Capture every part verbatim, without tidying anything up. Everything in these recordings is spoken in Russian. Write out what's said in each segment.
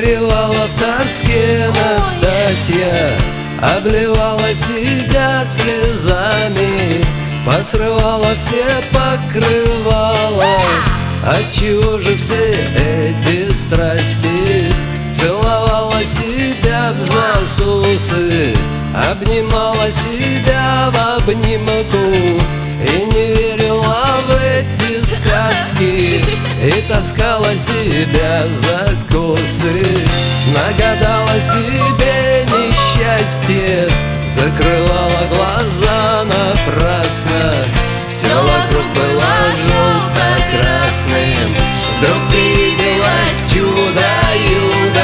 горевала в тоске Настасья, обливала себя слезами, посрывала все покрывала. Отчего же все эти страсти? Целовала себя в засосы, обнимала себя в обнимку и не верила в эти сказки, и таскала себя за косы. Нагадала себе несчастье, закрывала глаза напрасно. Все вокруг было желто-красным, вдруг привиделось чудо-юдо.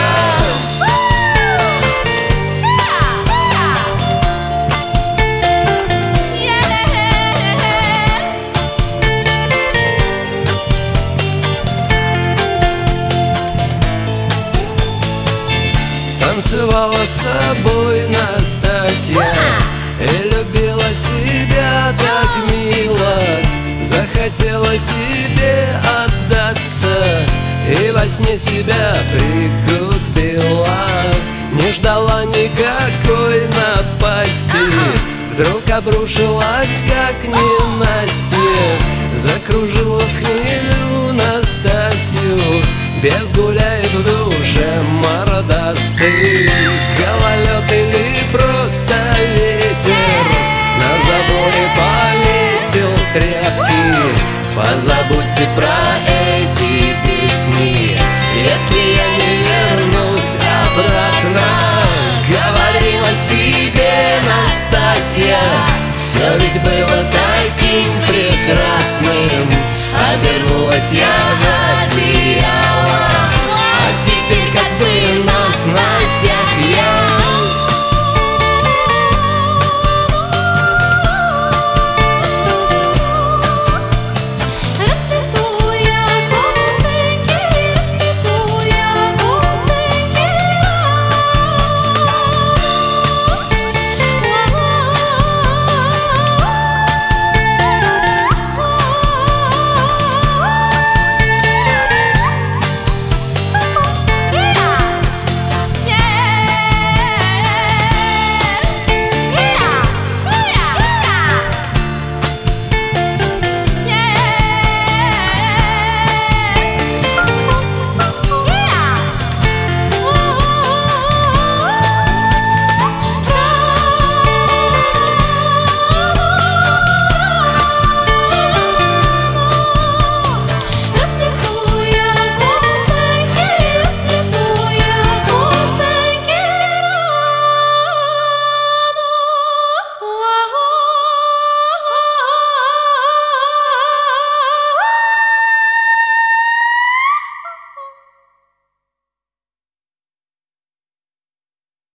Танцевала с собой Настасья и любила себя так мило. Захотела себе отдаться и во сне себя пригубила. Не ждала никакой напасти, вдруг обрушилась как ненастье. Закружила в хмелю Настасью, без гуляет в душе мордастый. Гололед или просто ветер на заборе повесил тряпки. Позабудьте про эти песни, если я не вернусь обратно. Говорила себе Настасья, все ведь было таким прекрасным. Обернулась я